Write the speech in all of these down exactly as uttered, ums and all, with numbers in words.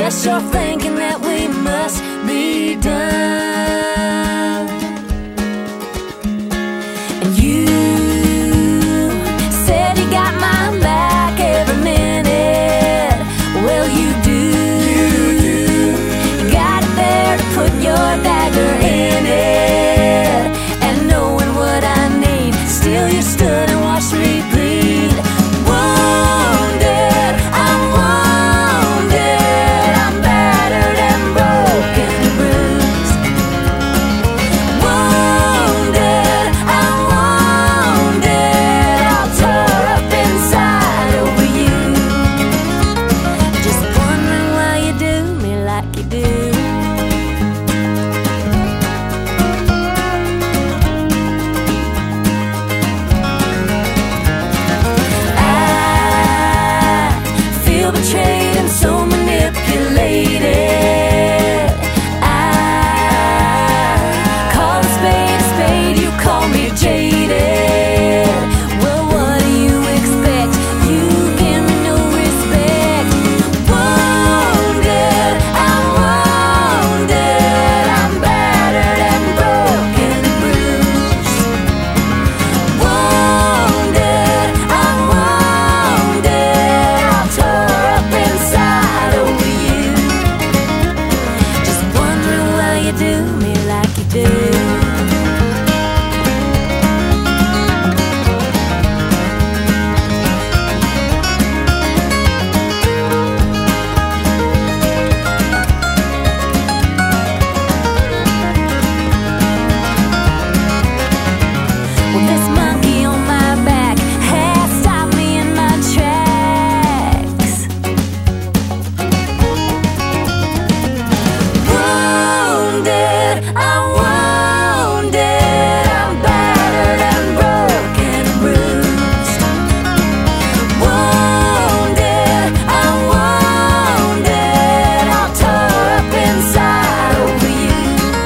guess you're thinking that we must be done. And you said you got my back every minute. Well, you do. You do. Got it there to put your dagger in it. And knowing what I need, still you stood and watched me bleed. Wounded, I'm wounded, I'm battered and broken and bruised. Wounded, I'm wounded, all tore up inside over you. Just wondering why you do me like you do. Betrayed and so manipulated. I call a spade a spade, you call me jaded. Well, what do you expect? You give me no respect. Wounded, I'm wounded, I'm battered and broken and bruised. Wounded, I'm wounded, I'll tore up inside over you. Just wondering why you do me like you do. Well, this monkey on my back has stopped me in my tracks. Wounded, I'm wounded, I'm battered and broken and bruised. Wounded, I'm wounded, all tore up inside over you.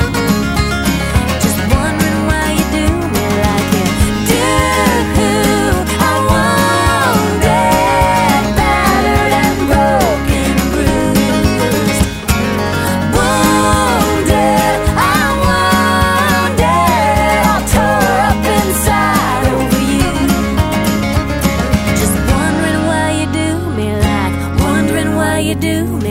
Just wondering why you do me like you do. I'm wounded, battered and broken and bruised. Wounded, I'm wounded, all tore up inside over you. Just wondering why you do me like, wondering why you do me